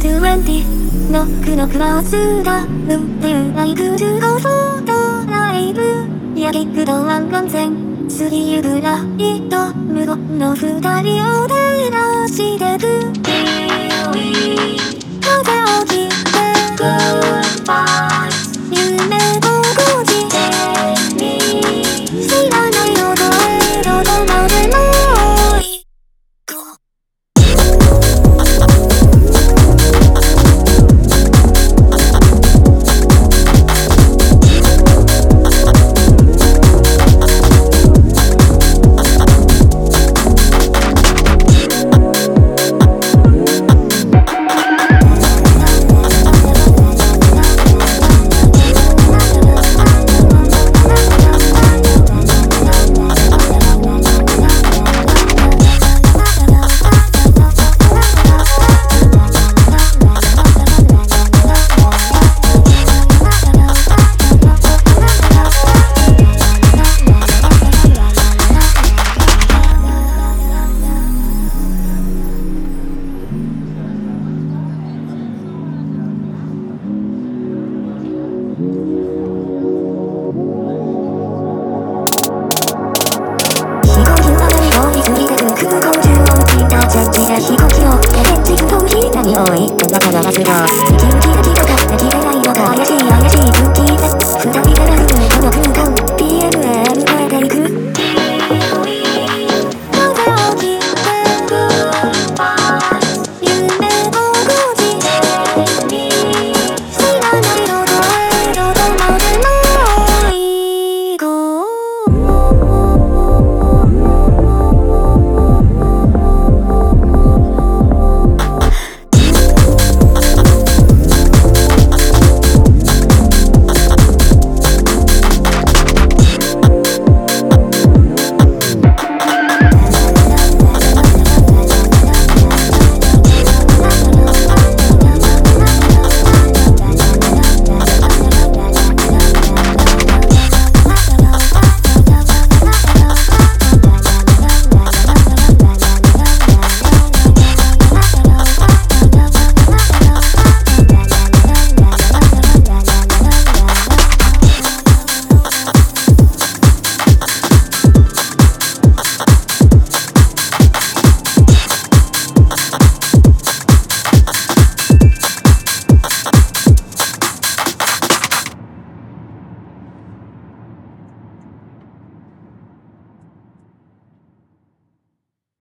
20ノックのクラスが運転ライブ15フォトライブやキックド湾岸線スリーブライト無言の二人を照らしてく風を切ってグッバイ夢と5時知らないのとどこまでも飛行機をエンジンコーヒー何を言って中が忘れ地球儀がどかできれないのか怪しい